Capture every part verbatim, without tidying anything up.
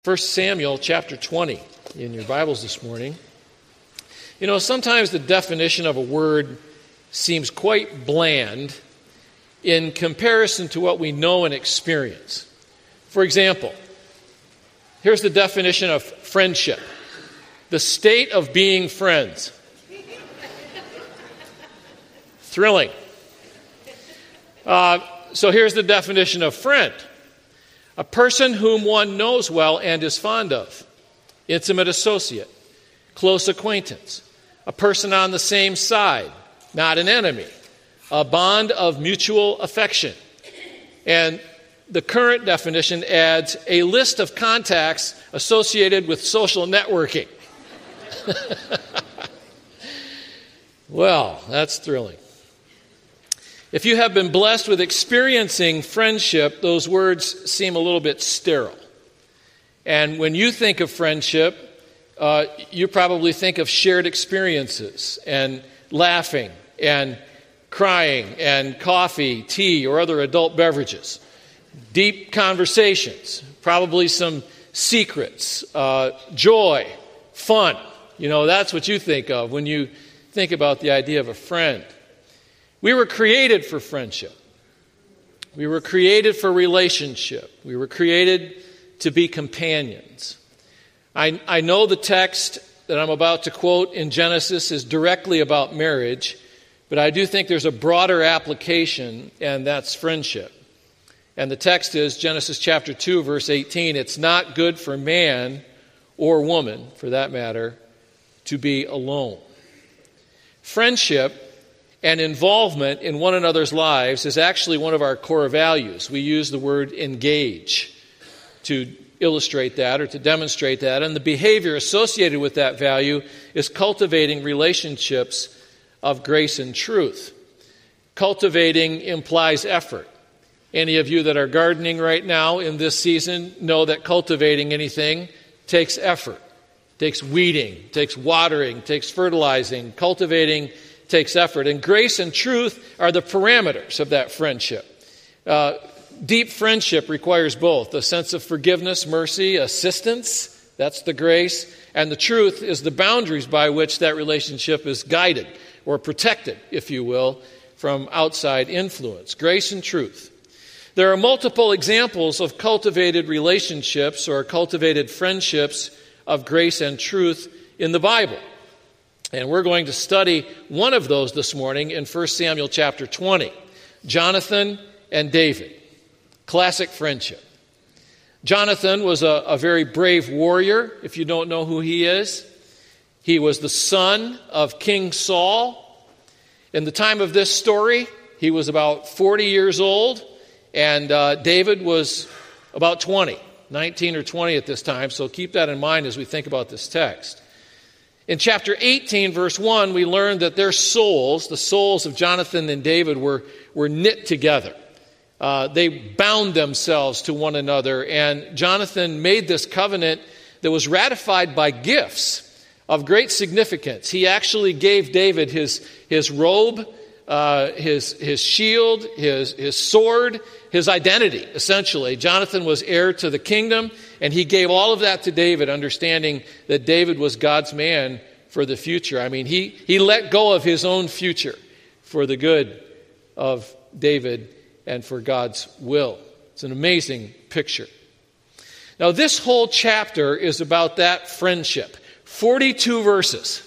First Samuel chapter twenty in your Bibles this morning. You know, sometimes the definition of a word seems quite bland in comparison to what we know and experience. For example, here's the definition of friendship: the state of being friends. Thrilling. Uh, so here's the definition of friend: a person whom one knows well and is fond of, intimate associate, close acquaintance, a person on the same side, not an enemy, a bond of mutual affection. And the current definition adds a list of contacts associated with social networking. Well, that's thrilling. If you have been blessed with experiencing friendship, those words seem a little bit sterile. And when you think of friendship, uh, you probably think of shared experiences and laughing and crying and coffee, tea, or other adult beverages. Deep conversations, probably some secrets, uh, joy, fun. You know, that's what you think of when you think about the idea of a friend. We were created for friendship. We were created for relationship. We were created to be companions. I, I know the text that I'm about to quote in Genesis is directly about marriage, but I do think there's a broader application, and that's friendship. And the text is Genesis chapter two, verse eighteen. It's not good for man or woman, for that matter, to be alone. Friendship and involvement in one another's lives is actually one of our core values. We use the word engage to illustrate that or to demonstrate that. And the behavior associated with that value is cultivating relationships of grace and truth. Cultivating implies effort. Any of you that are gardening right now in this season know that cultivating anything takes effort, takes weeding, takes watering, takes fertilizing. Cultivating takes effort. And grace and truth are the parameters of that friendship. Uh, deep friendship requires both a sense of forgiveness, mercy, assistance. That's the grace. And the truth is the boundaries by which that relationship is guided or protected, if you will, from outside influence. Grace and truth. There are multiple examples of cultivated relationships or cultivated friendships of grace and truth in the Bible. And we're going to study one of those this morning in First Samuel chapter twenty. Jonathan and David. Classic friendship. Jonathan was a, a very brave warrior, if you don't know who he is. He was the son of King Saul. In the time of this story, he was about forty years old, and uh, David was about twenty, nineteen or twenty at this time, so keep that in mind as we think about this text. In chapter eighteen, verse one, we learn that their souls, the souls of Jonathan and David, were, were knit together. Uh, they bound themselves to one another, and Jonathan made this covenant that was ratified by gifts of great significance. He actually gave David his, his robe, uh, his, his shield, his, his sword, his identity, essentially. Jonathan was heir to the kingdom, and he gave all of that to David, understanding that David was God's man for the future. I mean, he, he let go of his own future for the good of David and for God's will. It's an amazing picture. Now, this whole chapter is about that friendship. forty-two verses.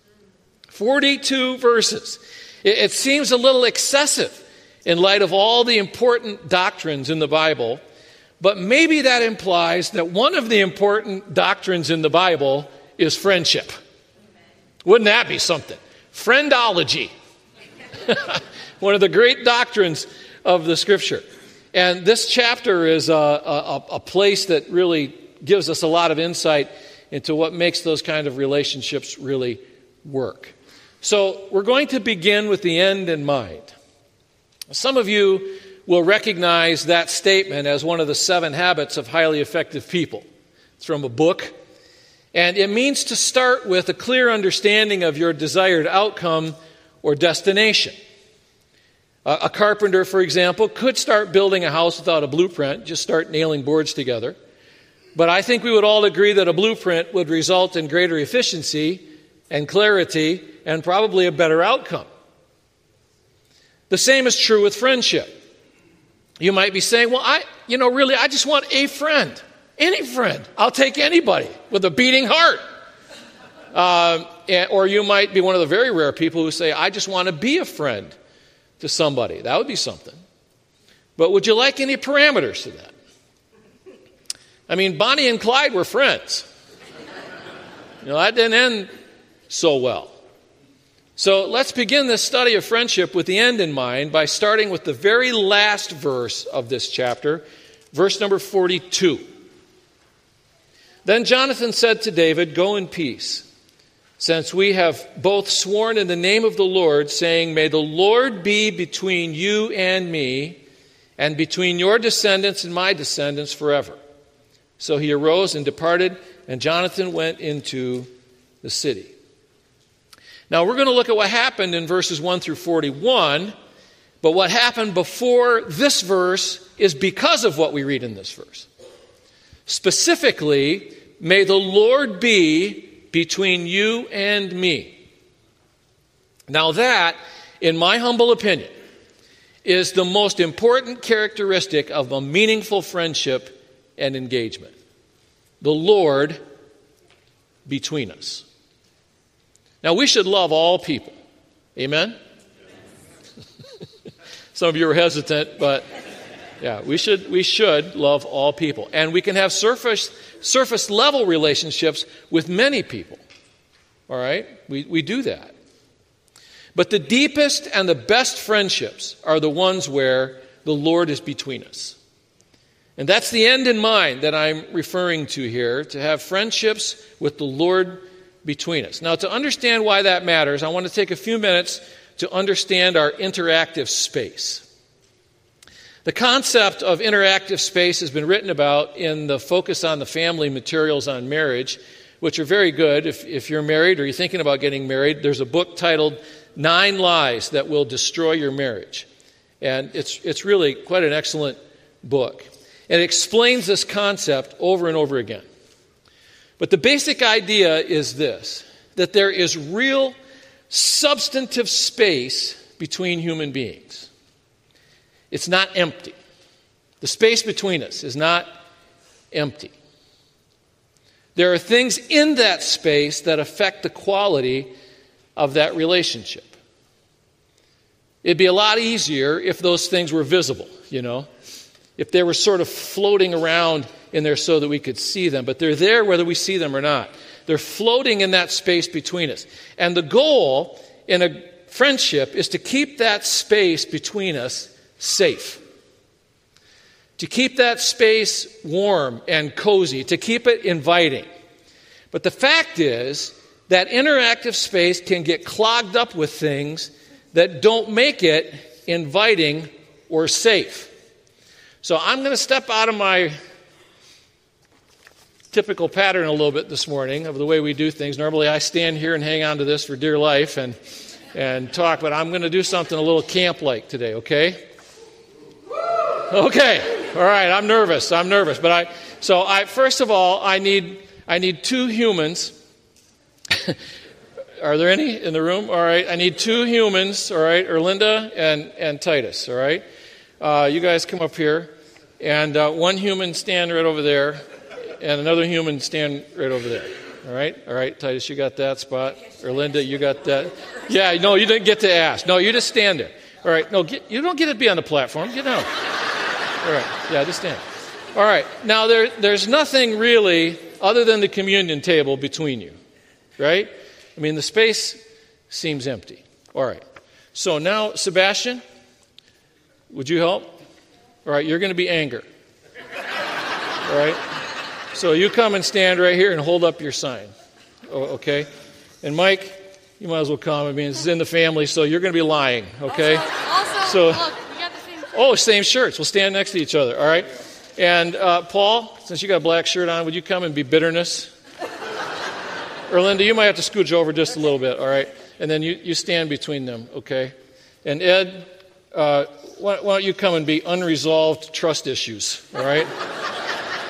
forty-two verses. It, it seems a little excessive in light of all the important doctrines in the Bible, but maybe that implies that one of the important doctrines in the Bible is friendship. Wouldn't that be something? Friendology. One of the great doctrines of the Scripture. And this chapter is a, a, a place that really gives us a lot of insight into what makes those kind of relationships really work. So we're going to begin with the end in mind. Some of you will recognize that statement as one of the seven habits of highly effective people. It's from a book, and it means to start with a clear understanding of your desired outcome or destination. A, a carpenter, for example, could start building a house without a blueprint, just start nailing boards together. But I think we would all agree that a blueprint would result in greater efficiency and clarity and probably a better outcome. The same is true with friendship. You might be saying, well, I, you know, really, I just want a friend. Any friend. I'll take anybody with a beating heart. Uh, and, or you might be one of the very rare people who say, I just want to be a friend to somebody. That would be something. But would you like any parameters to that? I mean, Bonnie and Clyde were friends. You know, that didn't end so well. So let's begin this study of friendship with the end in mind by starting with the very last verse of this chapter, verse number forty-two. Then Jonathan said to David, go in peace, since we have both sworn in the name of the Lord, saying, may the Lord be between you and me, and between your descendants and my descendants forever. So he arose and departed, and Jonathan went into the city. Now we're going to look at what happened in verses one through forty-one, but what happened before this verse is because of what we read in this verse. Specifically, may the Lord be between you and me. Now that, in my humble opinion, is the most important characteristic of a meaningful friendship and engagement. The Lord between us. Now, we should love all people. Amen? Some of you are hesitant, but yeah, we should we should love all people. And we can have surface surface level relationships with many people. All right? We we do that. But the deepest and the best friendships are the ones where the Lord is between us. And that's the end in mind that I'm referring to here, to have friendships with the Lord between us. Now, to understand why that matters, I want to take a few minutes to understand our interactive space. The concept of interactive space has been written about in the Focus on the Family materials on marriage, which are very good. If, if you're married or you're thinking about getting married, there's a book titled Nine Lies That Will Destroy Your Marriage. And it's it's really quite an excellent book. And it explains this concept over and over again. But the basic idea is this, that there is real substantive space between human beings. It's not empty. The space between us is not empty. There are things in that space that affect the quality of that relationship. It'd be a lot easier if those things were visible, you know, if they were sort of floating around in there so that we could see them. But they're there whether we see them or not. They're floating in that space between us. And the goal in a friendship is to keep that space between us safe. To keep that space warm and cozy. To keep it inviting. But the fact is that interactive space can get clogged up with things that don't make it inviting or safe. So I'm going to step out of my typical pattern a little bit this morning of the way we do things. Normally I stand here and hang on to this for dear life and and talk, but I'm going to do something a little camp-like today, okay? Okay. All right, I'm nervous. I'm nervous, but I so I first of all, I need I need two humans. Are there any in the room? All right, I need two humans, all right, Erlinda and and Titus, all right? Uh, you guys come up here. And uh, one human stand right over there, and another human stand right over there. All right? All right, Titus, you got that spot. Or Linda, you got that. Yeah, no, you didn't get to ask. No, you just stand there. All right, no, get, you don't get to be on the platform. Get down. All right, yeah, just stand. All right, now there, there's nothing really other than the communion table between you, right? I mean, the space seems empty. All right, so now, Sebastian, would you help? All right, you're going to be anger. All right? So you come and stand right here and hold up your sign. Okay? And Mike, you might as well come. I mean, this is in the family, so you're going to be lying. Okay? Also, also so, look, we got the same shirt. Oh, same shirts. We'll stand next to each other. All right? And uh, Paul, since you got a black shirt on, would you come and be bitterness? Or Linda, you might have to scooch over just a little bit. All right? And then you, you stand between them. Okay? And Ed, uh, why, why don't you come and be unresolved trust issues, all right?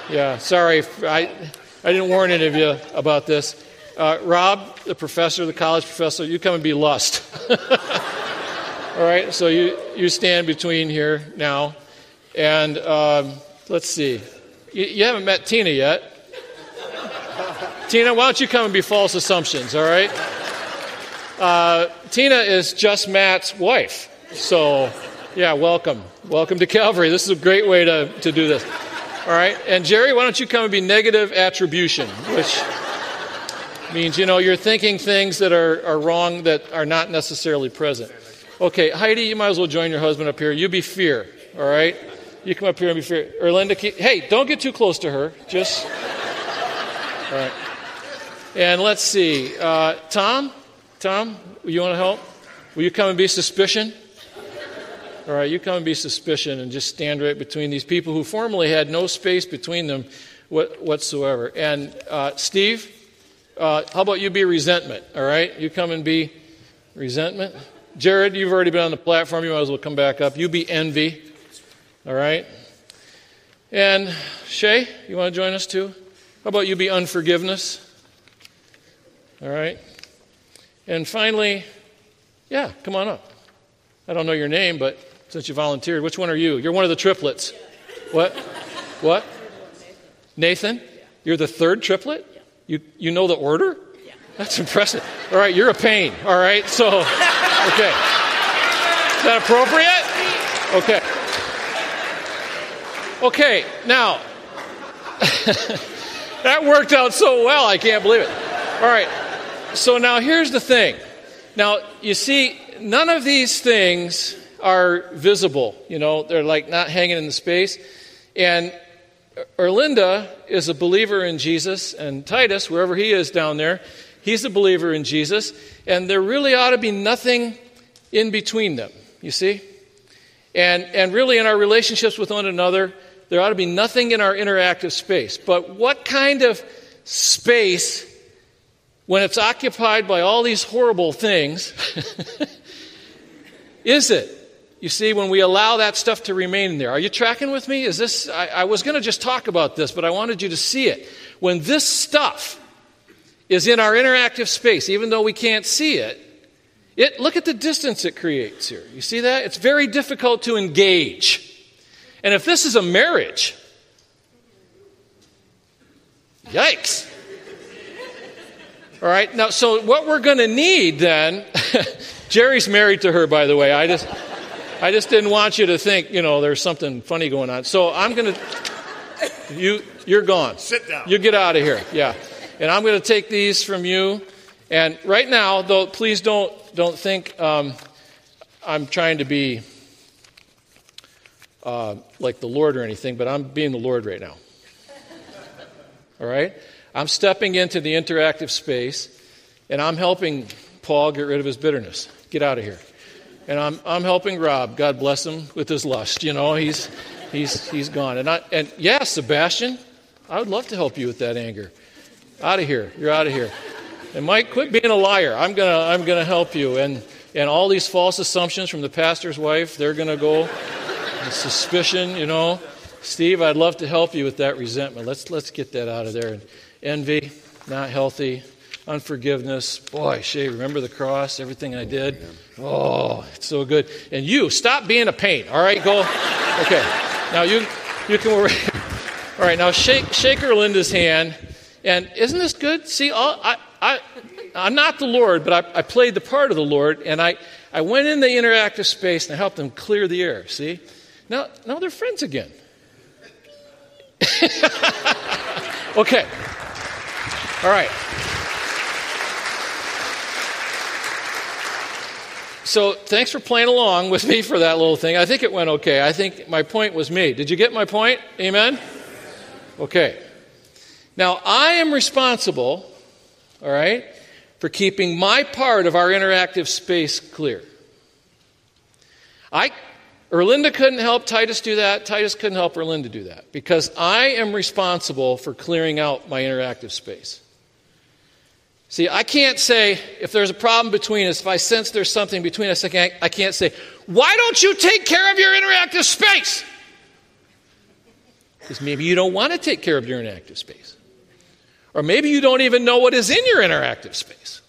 Yeah, sorry. I, I didn't warn any of you about this. Uh, Rob, the professor, the college professor, you come and be Lust. All right, so you, you stand between here now. And um, let's see. You, you haven't met Tina yet. Tina, why don't you come and be False Assumptions, all right? Uh, Tina is just Matt's wife. So, yeah, welcome. Welcome to Calvary. This is a great way to, to do this. All right, and Jerry, why don't you come and be Negative Attribution, which means, you know, you're thinking things that are, are wrong that are not necessarily present. Okay, Heidi, you might as well join your husband up here. You be Fear, all right? You come up here and be Fear. Erlinda, keep, hey, don't get too close to her. Just, all right. And let's see. Uh, Tom, Tom, you want to help? Will you come and be Suspicion? All right, you come and be Suspicion and just stand right between these people who formerly had no space between them whatsoever. And uh, Steve, uh, how about you be Resentment, all right? You come and be Resentment. Jared, you've already been on the platform. You might as well come back up. You be Envy, all right? And Shay, you want to join us too? How about you be Unforgiveness? All right. And finally, yeah, come on up. I don't know your name, but since you volunteered, which one are you? You're one of the triplets. What? What? Nathan? You're the third triplet? You you know the order? That's impressive. All right, you're a pain. All right, so, okay. Is that appropriate? Okay. Okay, now, that worked out so well, I can't believe it. All right. So now here's the thing. Now, you see, none of these things are visible. You know, they're like not hanging in the space. And Erlinda is a believer in Jesus, and Titus, wherever he is down there, he's a believer in Jesus. And there really ought to be nothing in between them, you see? And, and really in our relationships with one another, there ought to be nothing in our interactive space. But what kind of space, when it's occupied by all these horrible things, is it? You see, when we allow that stuff to remain in there. Are you tracking with me? Is this? I, I was going to just talk about this, but I wanted you to see it. When this stuff is in our interactive space, even though we can't see it, it look at the distance it creates here. You see that? It's very difficult to engage. And if this is a marriage, yikes. All right, now, so what we're going to need then, Jerry's married to her, by the way. I just I just didn't want you to think, you know, there's something funny going on. So I'm going to, you, you're gone. Sit down. You get out of here, yeah. And I'm going to take these from you. And right now, though, please don't, don't think um, I'm trying to be uh, like the Lord or anything, but I'm being the Lord right now. All right? I'm stepping into the interactive space, and I'm helping Paul get rid of his bitterness. Get out of here. And I'm I'm helping Rob, God bless him, with his lust. You know, he's he's he's gone. And I and yeah, Sebastian, I would love to help you with that anger. Out of here. You're out of here. And Mike, quit being a liar. I'm gonna I'm gonna help you. And and all these false assumptions from the pastor's wife, they're gonna go. The suspicion, you know. Steve, I'd love to help you with that resentment. Let's let's get that out of there. And envy, not healthy. Unforgiveness. Boy, Shay, remember the cross, everything I did? Oh, it's so good. And you, stop being a pain. All right, go. Okay. Now you you can all right, now shake shake Erlinda's hand. And isn't this good? See, all, I I I'm not the Lord, but I, I played the part of the Lord, and I, I went in the interactive space and I helped them clear the air. See? Now now they're friends again. Okay. All right. So thanks for playing along with me for that little thing. I think it went okay. I think my point was made. Did you get my point? Amen? Okay. Now, I am responsible, all right, for keeping my part of our interactive space clear. I, Erlinda couldn't help Titus do that. Titus couldn't help Erlinda do that because I am responsible for clearing out my interactive space. See, I can't say, if there's a problem between us, if I sense there's something between us, I can't, I can't say, why don't you take care of your interactive space? Because maybe you don't want to take care of your interactive space. Or maybe you don't even know what is in your interactive space.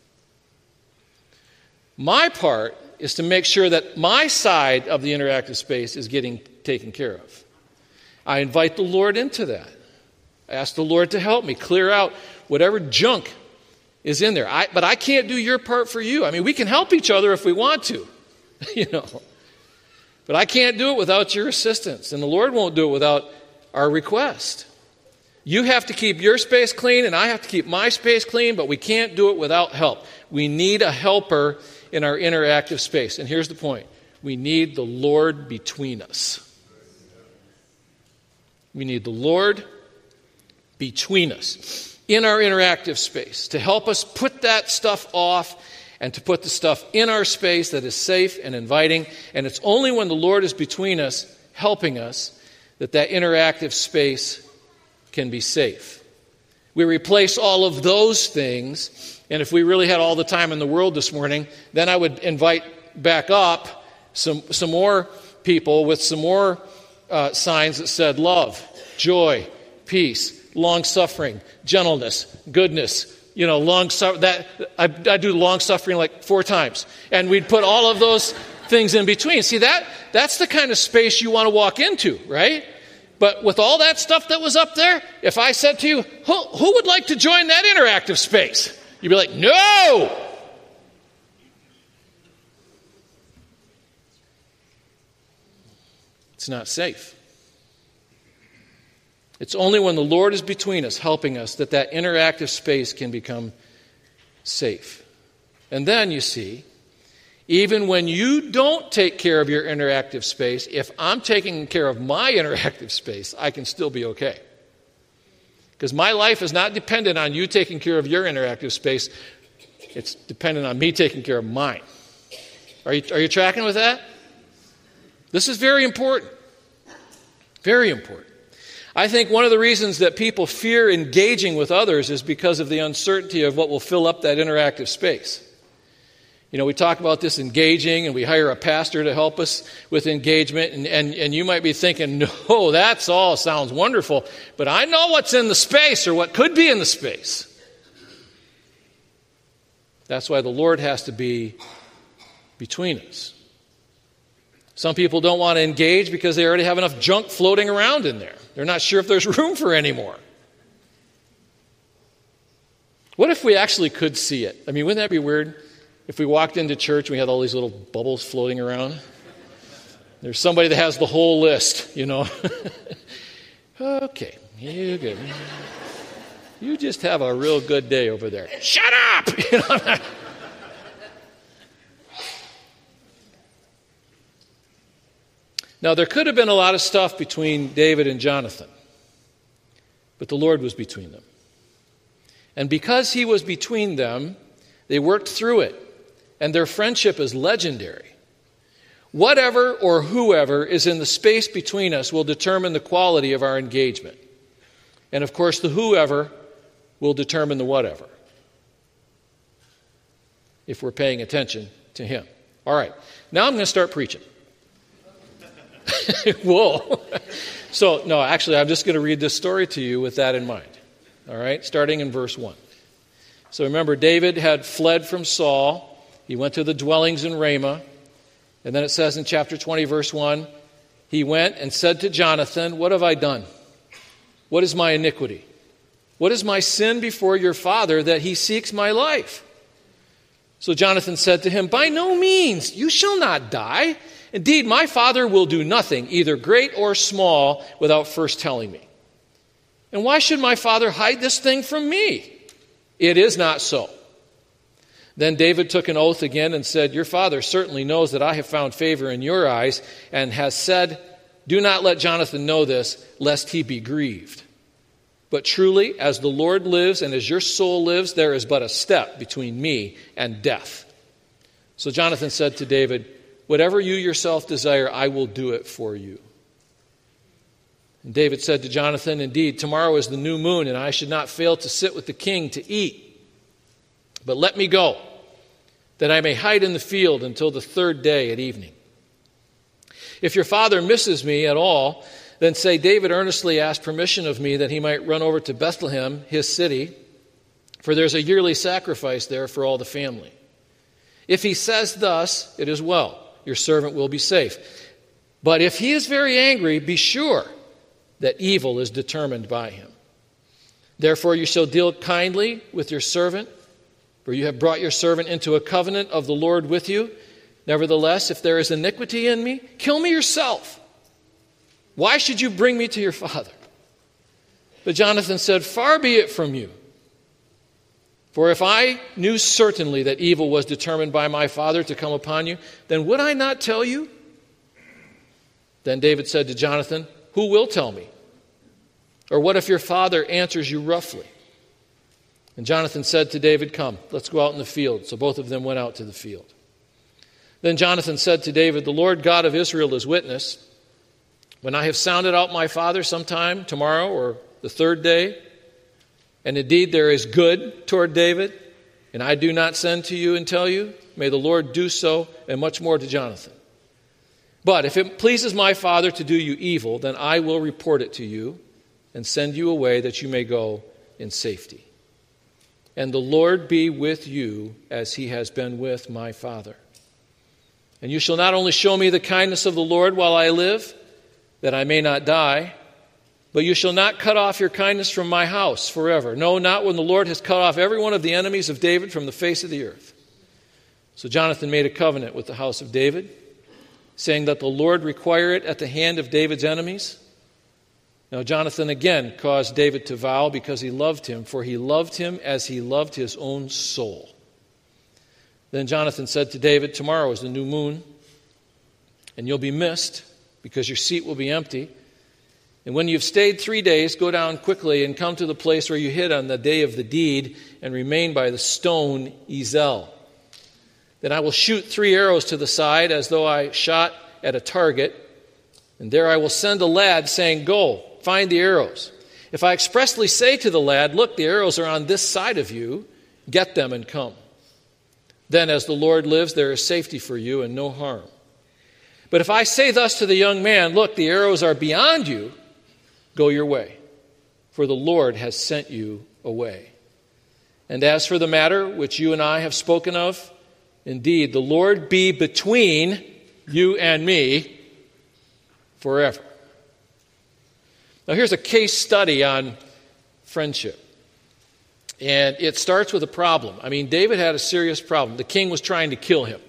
My part is to make sure that my side of the interactive space is getting taken care of. I invite the Lord into that. I ask the Lord to help me clear out whatever junk is in there. I, but I can't do your part for you. I mean, we can help each other if we want to, you know. But I can't do it without your assistance, and the Lord won't do it without our request. You have to keep your space clean, and I have to keep my space clean, but we can't do it without help. We need a helper in our interactive space. And here's the point. We need the Lord between us. We need the Lord between us in our interactive space to help us put that stuff off and to put the stuff in our space that is safe and inviting. And it's only when the Lord is between us, helping us, that that interactive space can be safe. We replace all of those things, and if we really had all the time in the world this morning, then I would invite back up some, some more people with some more uh, signs that said love, joy, peace, long-suffering, gentleness, goodness, you know, long su- that I, I do long-suffering like four times. And we'd put all of those things in between. See, that that's the kind of space you want to walk into, right? But with all that stuff that was up there, if I said to you, who, who would like to join that interactive space? You'd be like, no! It's not safe. It's only when the Lord is between us, helping us, that that interactive space can become safe. And then, you see, even when you don't take care of your interactive space, if I'm taking care of my interactive space, I can still be okay. Because my life is not dependent on you taking care of your interactive space. It's dependent on me taking care of mine. Are you, are you tracking with that? This is very important. Very important. I think one of the reasons that people fear engaging with others is because of the uncertainty of what will fill up that interactive space. You know, we talk about this engaging, and we hire a pastor to help us with engagement, and, and, and you might be thinking, no, that's all sounds wonderful, but I know what's in the space or what could be in the space. That's why the Lord has to be between us. Some people don't want to engage because they already have enough junk floating around in there. They're not sure if there's room for any more. What if we actually could see it? I mean, wouldn't that be weird? If we walked into church and we had all these little bubbles floating around. There's somebody that has the whole list, you know. Okay, you good. You just have a real good day over there. Shut up! You know? Now, there could have been a lot of stuff between David and Jonathan, but the Lord was between them. And because he was between them, they worked through it, and their friendship is legendary. Whatever or whoever is in the space between us will determine the quality of our engagement. And of course, the whoever will determine the whatever, if we're paying attention to him. All right, now I'm going to start preaching. Whoa. So, no, actually, I'm just going to read this story to you with that in mind. All right, starting in verse one. So remember, David had fled from Saul. He went to the dwellings in Ramah. And then it says in chapter twenty, verse one, he went and said to Jonathan, "What have I done? What is my iniquity? What is my sin before your father that he seeks my life?" So Jonathan said to him, "By no means, you shall not die. Indeed, my father will do nothing, either great or small, without first telling me. And why should my father hide this thing from me? It is not so." Then David took an oath again and said, "Your father certainly knows that I have found favor in your eyes, and has said, 'Do not let Jonathan know this, lest he be grieved.' But truly, as the Lord lives and as your soul lives, there is but a step between me and death." So Jonathan said to David, "Whatever you yourself desire, I will do it for you." And David said to Jonathan, "Indeed, tomorrow is the new moon, and I should not fail to sit with the king to eat. But let me go, that I may hide in the field until the third day at evening. If your father misses me at all, Then say, David earnestly asked permission of me that he might run over to Bethlehem, his city, for there's a yearly sacrifice there for all the family. If he says thus, it is well, your servant will be safe. But if he is very angry, be sure that evil is determined by him. Therefore you shall deal kindly with your servant, for you have brought your servant into a covenant of the Lord with you. Nevertheless, if there is iniquity in me, kill me yourself. Why should you bring me to your father? But Jonathan said, far be it from you. For if I knew certainly that evil was determined by my father to come upon you, then would I not tell you? Then David said to Jonathan, who will tell me? Or what if your father answers you roughly? And Jonathan said to David, come, let's go out in the field. So both of them went out to the field. Then Jonathan said to David, the Lord God of Israel is witness. When I have sounded out my father sometime tomorrow or the third day, and indeed there is good toward David, and I do not send to you and tell you, may the Lord do so, and much more to Jonathan. But if it pleases my father to do you evil, then I will report it to you and send you away that you may go in safety. And the Lord be with you as he has been with my father. And you shall not only show me the kindness of the Lord while I live, that I may not die, but you shall not cut off your kindness from my house forever. No, not when the Lord has cut off every one of the enemies of David from the face of the earth. So Jonathan made a covenant with the house of David, saying that the Lord require it at the hand of David's enemies. Now Jonathan again caused David to vow because he loved him, for he loved him as he loved his own soul. Then Jonathan said to David, tomorrow is the new moon, and you'll be missed because your seat will be empty. And when you've stayed three days, go down quickly and come to the place where you hid on the day of the deed and remain by the stone Ezel. Then I will shoot three arrows to the side as though I shot at a target. And there I will send a lad saying, go, find the arrows. If I expressly say to the lad, look, the arrows are on this side of you, get them and come. Then as the Lord lives, there is safety for you and no harm. But if I say thus to the young man, look, the arrows are beyond you, go your way, for the Lord has sent you away. And as for the matter which you and I have spoken of, indeed, the Lord be between you and me forever. Now here's a case study on friendship. And it starts with a problem. I mean, David had a serious problem. The king was trying to kill him.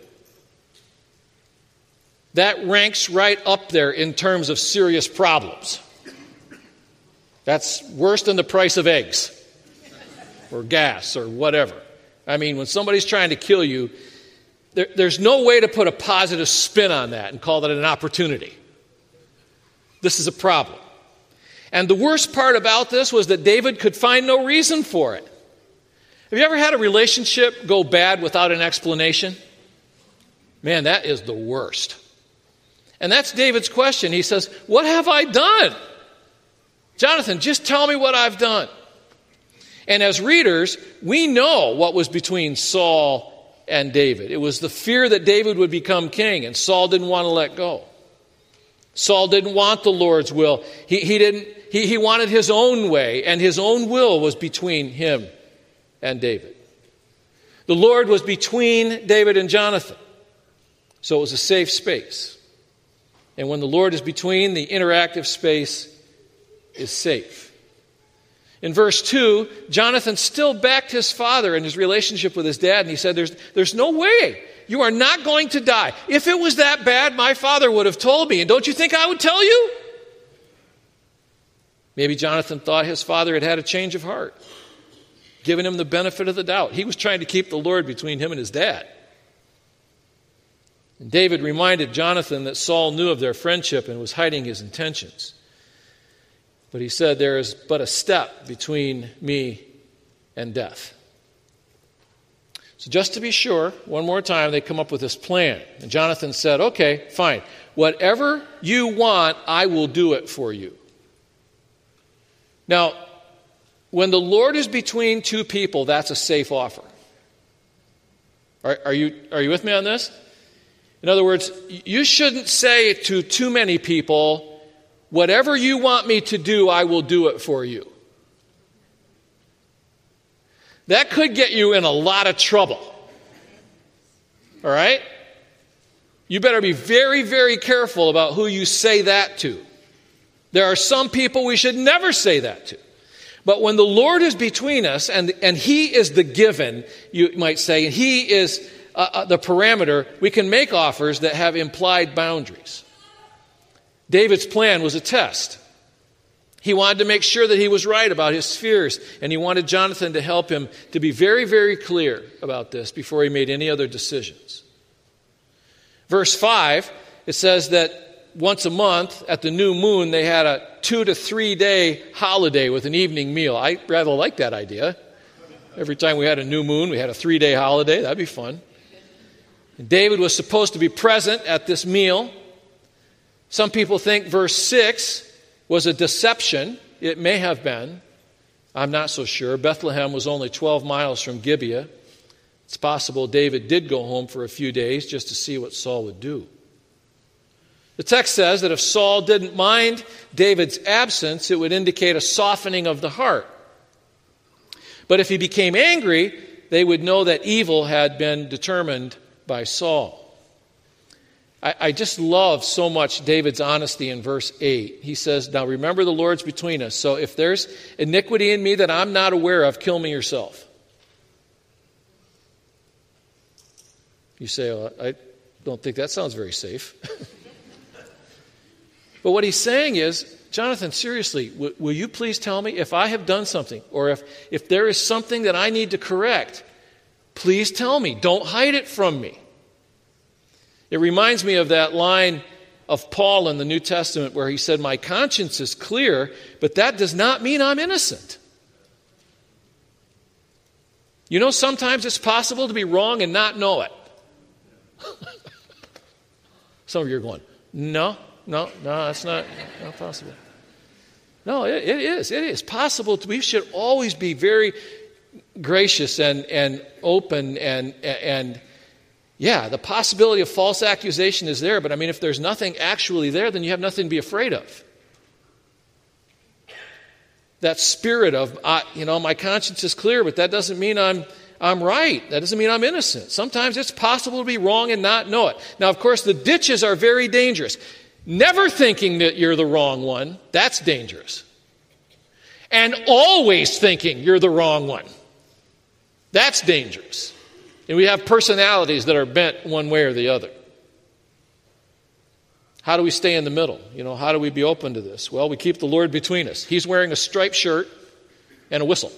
That ranks right up there in terms of serious problems. That's worse than the price of eggs or gas or whatever. I mean, when somebody's trying to kill you, there, there's no way to put a positive spin on that and call that an opportunity. This is a problem. And the worst part about this was that David could find no reason for it. Have you ever had a relationship go bad without an explanation? Man, that is the worst. And that's David's question. He says, what have I done? Jonathan, just tell me what I've done. And as readers, we know what was between Saul and David. It was the fear that David would become king, and Saul didn't want to let go. Saul didn't want the Lord's will. He, he, didn't, he, he wanted his own way, and his own will was between him and David. The Lord was between David and Jonathan, so it was a safe space. And when the Lord is between, the interactive space is safe. In verse two, Jonathan still backed his father in his relationship with his dad, and he said, there's, there's no way. You are not going to die. If it was that bad, my father would have told me, and don't you think I would tell you? Maybe Jonathan thought his father had had a change of heart, given him the benefit of the doubt. He was trying to keep the Lord between him and his dad. And David reminded Jonathan that Saul knew of their friendship and was hiding his intentions. But he said, there is but a step between me and death. So just to be sure, one more time, they come up with this plan. And Jonathan said, okay, fine. Whatever you want, I will do it for you. Now, when the Lord is between two people, that's a safe offer. Are, are you, are you with me on this? In other words, you shouldn't say to too many people, whatever you want me to do, I will do it for you. That could get you in a lot of trouble. All right? You better be very, very careful about who you say that to. There are some people we should never say that to. But when the Lord is between us, and, and He is the given, you might say, and He is uh, uh, the parameter, we can make offers that have implied boundaries. David's plan was a test. He wanted to make sure that he was right about his fears, and he wanted Jonathan to help him to be very, very clear about this before he made any other decisions. Verse five, it says that once a month at the new moon, they had a two to three day holiday with an evening meal. I rather like that idea. Every time we had a new moon, we had a three day holiday. That'd be fun. And David was supposed to be present at this meal. Some people think verse six was a deception. It may have been. I'm not so sure. Bethlehem was only twelve miles from Gibeah. It's possible David did go home for a few days just to see what Saul would do. The text says that if Saul didn't mind David's absence, it would indicate a softening of the heart. But if he became angry, they would know that evil had been determined by Saul. I, I just love so much David's honesty in verse eight. He says, now remember the Lord's between us. So if there's iniquity in me that I'm not aware of, kill me yourself. You say, oh, I don't think that sounds very safe. But what he's saying is, Jonathan, seriously, w- will you please tell me if I have done something, or if, if there is something that I need to correct, please tell me. Don't hide it from me. It reminds me of that line of Paul in the New Testament where he said, my conscience is clear, but that does not mean I'm innocent. You know, sometimes it's possible to be wrong and not know it. Some of you are going, no, no, no, that's not, not possible. No, it, it is. It is possible. To, we should always be very gracious and, and open and, and yeah, the possibility of false accusation is there, but I mean, if there's nothing actually there, then you have nothing to be afraid of. That spirit of, uh, you know, my conscience is clear, but that doesn't mean I'm I'm right. That doesn't mean I'm innocent. Sometimes it's possible to be wrong and not know it. Now, of course, the ditches are very dangerous. Never thinking that you're the wrong one, that's dangerous. And always thinking you're the wrong one, that's dangerous. And we have personalities that are bent one way or the other. How do we stay in the middle? You know, how do we be open to this? Well, we keep the Lord between us. He's wearing a striped shirt and a whistle.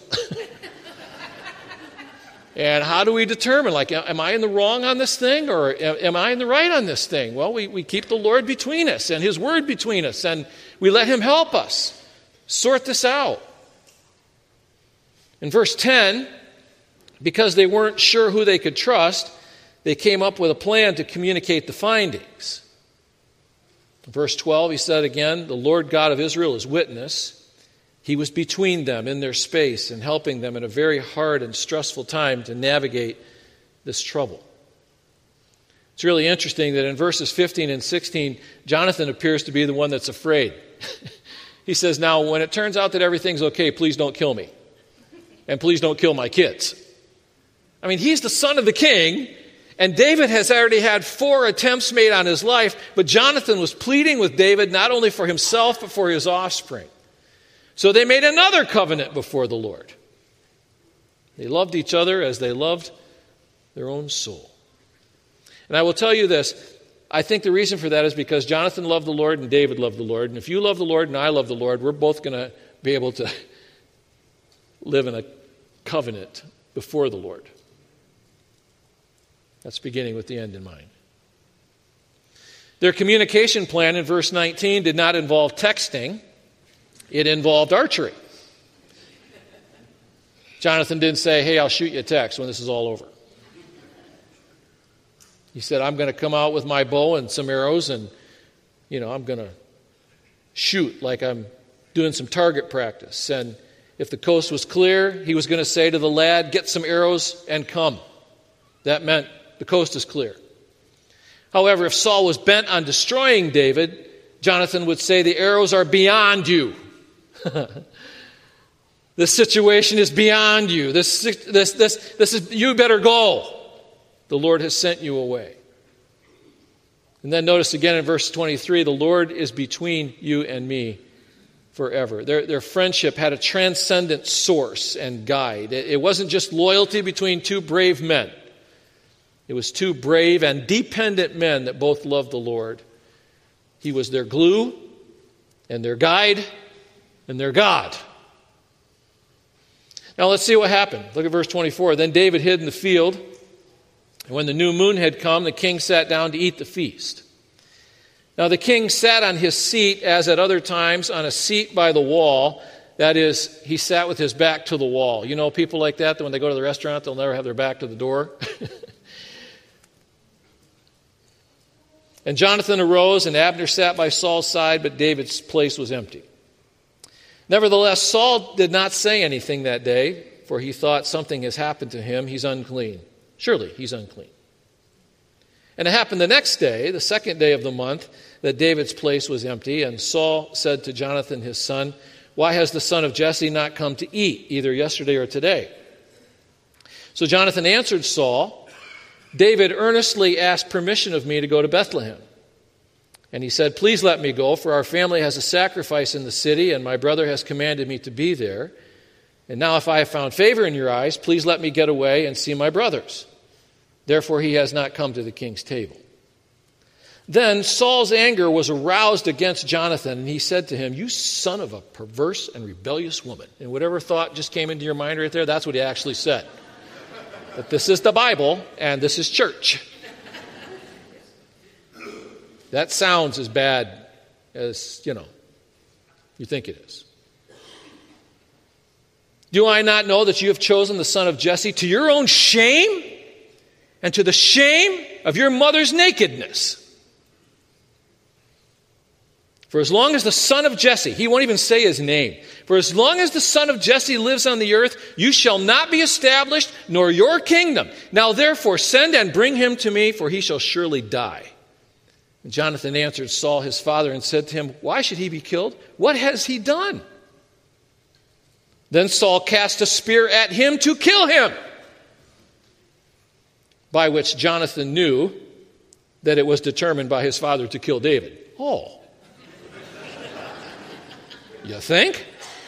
And how do we determine, like, am I in the wrong on this thing, or am I in the right on this thing? Well, we, we keep the Lord between us and His Word between us, and we let Him help us sort this out. In verse ten, because they weren't sure who they could trust, they came up with a plan to communicate the findings. In verse twelve, he said again, the Lord God of Israel is witness. He was between them in their space and helping them in a very hard and stressful time to navigate this trouble. It's really interesting that in verses fifteen and sixteen, Jonathan appears to be the one that's afraid. He says, now, when it turns out that everything's okay, please don't kill me. And please don't kill my kids. I mean, he's the son of the king, and David has already had four attempts made on his life, but Jonathan was pleading with David not only for himself, but for his offspring. So they made another covenant before the Lord. They loved each other as they loved their own soul. And I will tell you this, I think the reason for that is because Jonathan loved the Lord and David loved the Lord. And if you love the Lord and I love the Lord, we're both going to be able to live in a covenant before the Lord. That's beginning with the end in mind. Their communication plan in verse nineteen did not involve texting. It involved archery. Jonathan didn't say, hey, I'll shoot you a text when this is all over. He said, I'm going to come out with my bow and some arrows and, you know, I'm going to shoot like I'm doing some target practice. And if the coast was clear, he was going to say to the lad, get some arrows and come. That meant the coast is clear. However, if Saul was bent on destroying David, Jonathan would say, the arrows are beyond you. This situation is beyond you. This, this, this, this is, you better go. The Lord has sent you away. And then notice again in verse twenty-three, the Lord is between you and me forever. Their, their friendship had a transcendent source and guide. It, it wasn't just loyalty between two brave men. It was two brave and dependent men that both loved the Lord. He was their glue and their guide and their God. Now let's see what happened. Look at verse twenty-four. Then David hid in the field, and when the new moon had come, the king sat down to eat the feast. Now the king sat on his seat, as at other times, on a seat by the wall. That is, he sat with his back to the wall. You know people like that, that when they go to the restaurant, they'll never have their back to the door. And Jonathan arose, and Abner sat by Saul's side, but David's place was empty. Nevertheless, Saul did not say anything that day, for he thought something has happened to him. He's unclean. Surely he's unclean. And it happened the next day, the second day of the month, that David's place was empty. And Saul said to Jonathan his son, why has the son of Jesse not come to eat, either yesterday or today? So Jonathan answered Saul, David earnestly asked permission of me to go to Bethlehem. And he said, please let me go, for our family has a sacrifice in the city, and my brother has commanded me to be there. And now if I have found favor in your eyes, please let me get away and see my brothers. Therefore he has not come to the king's table. Then Saul's anger was aroused against Jonathan, and he said to him, you son of a perverse and rebellious woman. And whatever thought just came into your mind right there, that's what he actually said. But this is the Bible, and this is church. That sounds as bad as, you know, you think it is. Do I not know that you have chosen the son of Jesse to your own shame and to the shame of your mother's nakedness? For as long as the son of Jesse, he won't even say his name, for as long as the son of Jesse lives on the earth, you shall not be established, nor your kingdom. Now therefore send and bring him to me, for he shall surely die. And Jonathan answered Saul his father and said to him, why should he be killed? What has he done? Then Saul cast a spear at him to kill him, by which Jonathan knew that it was determined by his father to kill David. Oh. You think?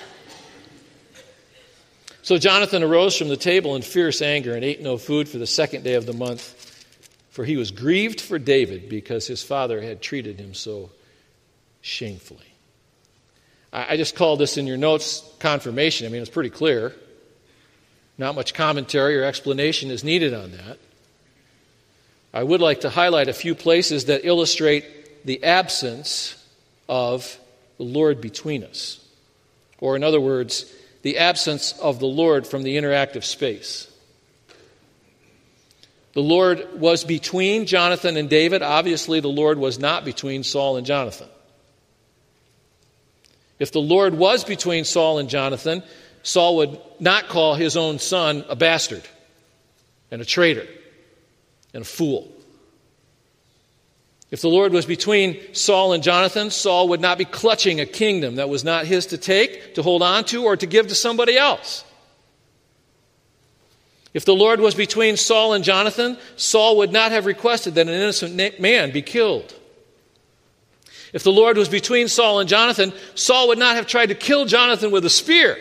So Jonathan arose from the table in fierce anger and ate no food for the second day of the month, for he was grieved for David because his father had treated him so shamefully. I just call this in your notes confirmation. I mean, it's pretty clear. Not much commentary or explanation is needed on that. I would like to highlight a few places that illustrate the absence of the Lord between us. Or in other words, the absence of the Lord from the interactive space. The Lord was between Jonathan and David. Obviously, the Lord was not between Saul and Jonathan. If the Lord was between Saul and Jonathan, Saul would not call his own son a bastard and a traitor and a fool. If the Lord was between Saul and Jonathan, Saul would not be clutching a kingdom that was not his to take, to hold on to, or to give to somebody else. If the Lord was between Saul and Jonathan, Saul would not have requested that an innocent man be killed. If the Lord was between Saul and Jonathan, Saul would not have tried to kill Jonathan with a spear.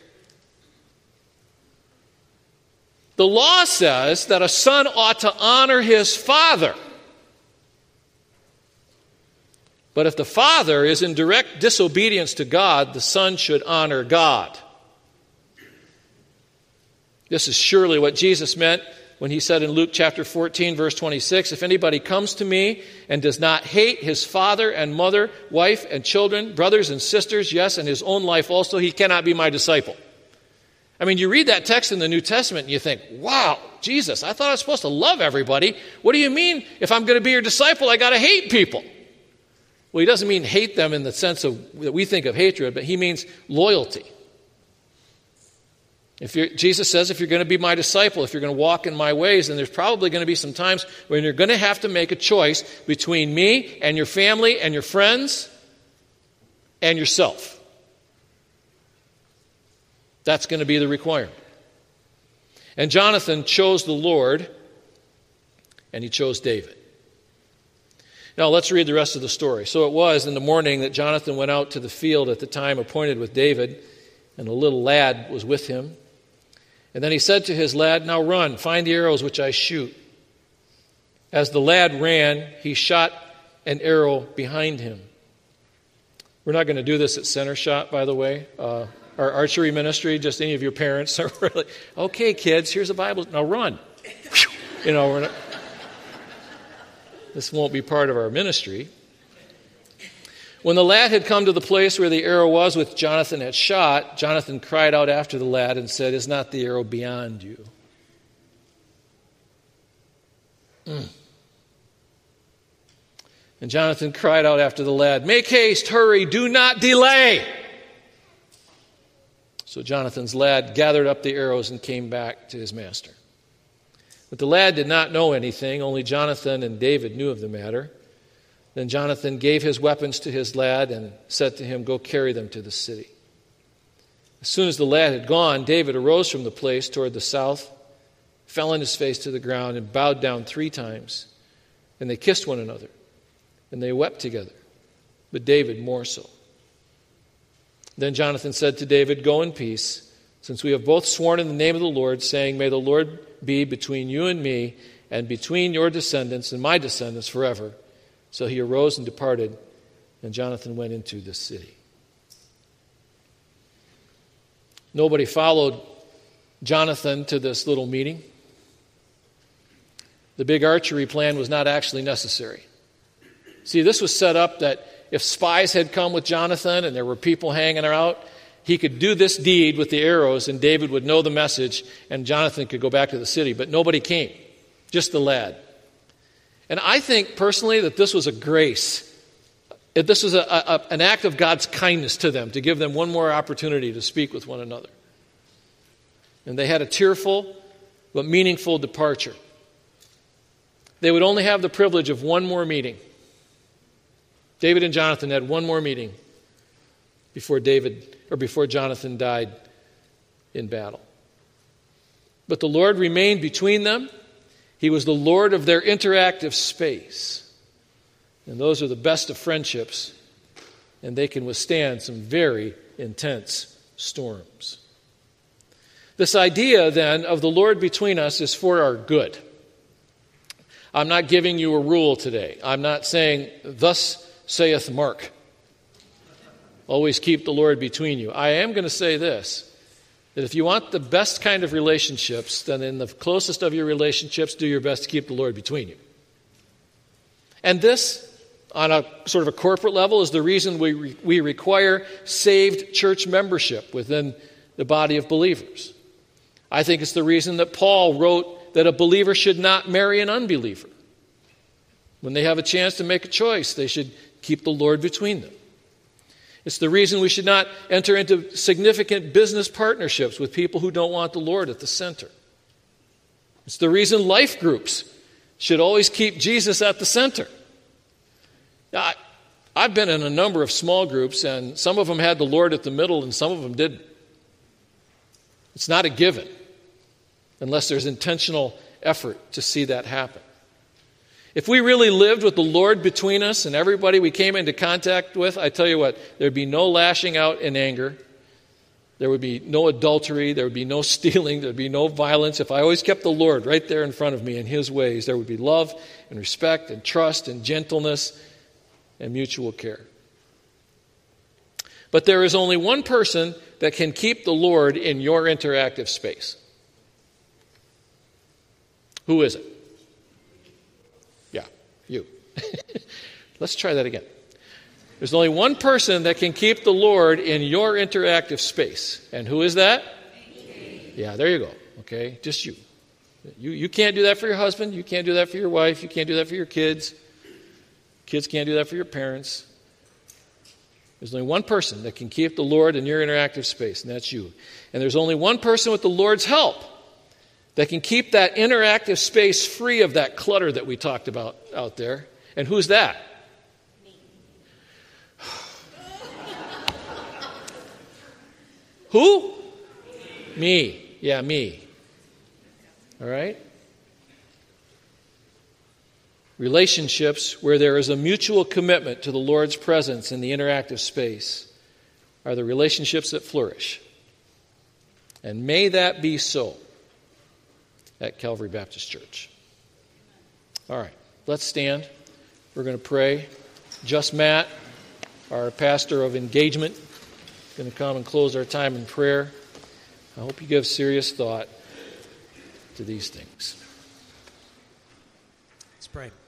The law says that a son ought to honor his father. But if the father is in direct disobedience to God, the son should honor God. This is surely what Jesus meant when he said in Luke chapter fourteen, verse twenty-six, if anybody comes to me and does not hate his father and mother, wife and children, brothers and sisters, yes, and his own life also, he cannot be my disciple. I mean, you read that text in the New Testament and you think, wow, Jesus, I thought I was supposed to love everybody. What do you mean if I'm going to be your disciple, I got to hate people? Well, he doesn't mean hate them in the sense of that we think of hatred, but he means loyalty. If you're, Jesus says, if you're going to be my disciple, if you're going to walk in my ways, then there's probably going to be some times when you're going to have to make a choice between me and your family and your friends and yourself. That's going to be the requirement. And Jonathan chose the Lord, and he chose David. Now let's read the rest of the story. So it was in the morning that Jonathan went out to the field at the time appointed with David, and a little lad was with him. And then he said to his lad, "Now run, find the arrows which I shoot." As the lad ran, he shot an arrow behind him. We're not going to do this at Center Shot, by the way. Uh, our archery ministry, just any of your parents are really, okay, kids, here's a Bible. Now run. You know, we're not, this won't be part of our ministry. When the lad had come to the place where the arrow was which Jonathan had shot, Jonathan cried out after the lad and said, "Is not the arrow beyond you?" Mm. And Jonathan cried out after the lad, "Make haste, hurry, do not delay." So Jonathan's lad gathered up the arrows and came back to his master. But the lad did not know anything, only Jonathan and David knew of the matter. Then Jonathan gave his weapons to his lad and said to him, "Go carry them to the city." As soon as the lad had gone, David arose from the place toward the south, fell on his face to the ground, and bowed down three times. And they kissed one another, and they wept together, but David more so. Then Jonathan said to David, "Go in peace, since we have both sworn in the name of the Lord, saying, 'May the Lord be between you and me, and between your descendants and my descendants forever.'" So he arose and departed, and Jonathan went into the city. Nobody followed Jonathan to this little meeting. The big archery plan was not actually necessary. See, this was set up that if spies had come with Jonathan and there were people hanging out, he could do this deed with the arrows and David would know the message and Jonathan could go back to the city. But nobody came, just the lad. And I think personally that this was a grace. This was a, a, an act of God's kindness to them to give them one more opportunity to speak with one another. And they had a tearful but meaningful departure. They would only have the privilege of one more meeting. David and Jonathan had one more meeting before David or before Jonathan died in battle. But the Lord remained between them. He was the Lord of their interactive space. And those are the best of friendships, and they can withstand some very intense storms. This idea, then, of the Lord between us is for our good. I'm not giving you a rule today. I'm not saying, "Thus saith Mark. Always keep the Lord between you." I am going to say this, that if you want the best kind of relationships, then in the closest of your relationships, do your best to keep the Lord between you. And this, on a sort of a corporate level, is the reason we re- we require saved church membership within the body of believers. I think it's the reason that Paul wrote that a believer should not marry an unbeliever. When they have a chance to make a choice, they should keep the Lord between them. It's the reason we should not enter into significant business partnerships with people who don't want the Lord at the center. It's the reason life groups should always keep Jesus at the center. Now, I, I've been in a number of small groups, and some of them had the Lord at the middle, and some of them didn't. It's not a given, unless there's intentional effort to see that happen. If we really lived with the Lord between us and everybody we came into contact with, I tell you what, there'd be no lashing out in anger. There would be no adultery. There would be no stealing. There would be no violence. If I always kept the Lord right there in front of me in His ways, there would be love and respect and trust and gentleness and mutual care. But there is only one person that can keep the Lord in your interactive space. Who is it? Yeah, you. Let's try that again. There's only one person that can keep the Lord in your interactive space. And who is that? Yeah, there you go. Okay, just you. You you can't do that for your husband. You can't do that for your wife. You can't do that for your kids. Kids can't do that for your parents. There's only one person that can keep the Lord in your interactive space, and that's you. And there's only one person with the Lord's help that can keep that interactive space free of that clutter that we talked about out there. And who's that? Who? Me. Yeah, me. All right? Relationships where there is a mutual commitment to the Lord's presence in the interactive space are the relationships that flourish. And may that be so at Calvary Baptist Church. All right, let's stand. We're going to pray. Just Matt, our pastor of engagement, is going to come and close our time in prayer. I hope you give serious thought to these things. Let's pray.